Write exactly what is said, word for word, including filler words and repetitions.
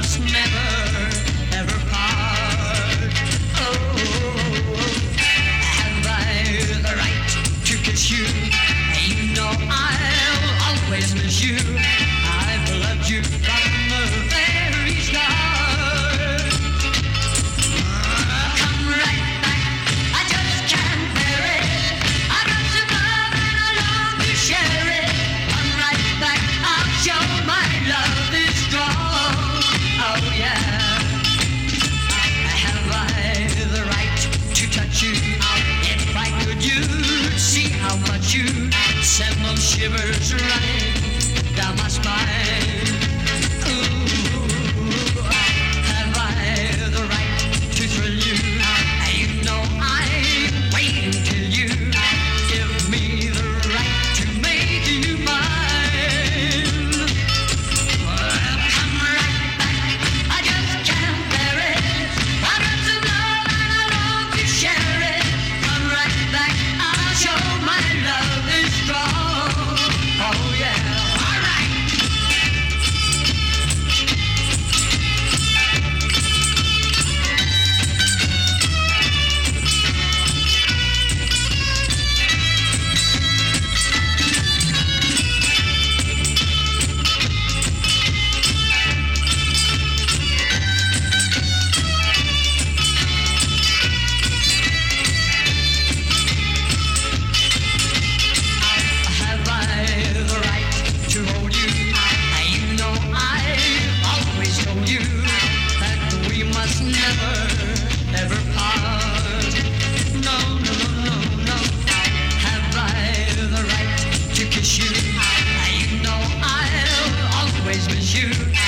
must never, ever part. Oh, have I the right to kiss you? You know I'll always miss you. I've loved you from the very start. Come right back, I just can't bear it. I've got some love and I long to share it. Come right back, I'll show my love is strong. Oh yeah. Have I the right to touch you? If I could, you'd see how much you send those shivers running down my spine. Ooh, have I the right to thrill you? You know I'm waiting till you give me the right to make you mine. Well, come right back, I just can't bear it. I've got some love and I long to share it. Come right back, I'll show my love is strong. Oh yeah, all right. Have I the right to hold you? You know I've always told you that we must never, ever part. No, no, no, no, no. Have I the right to kiss you? You know I'll always miss you.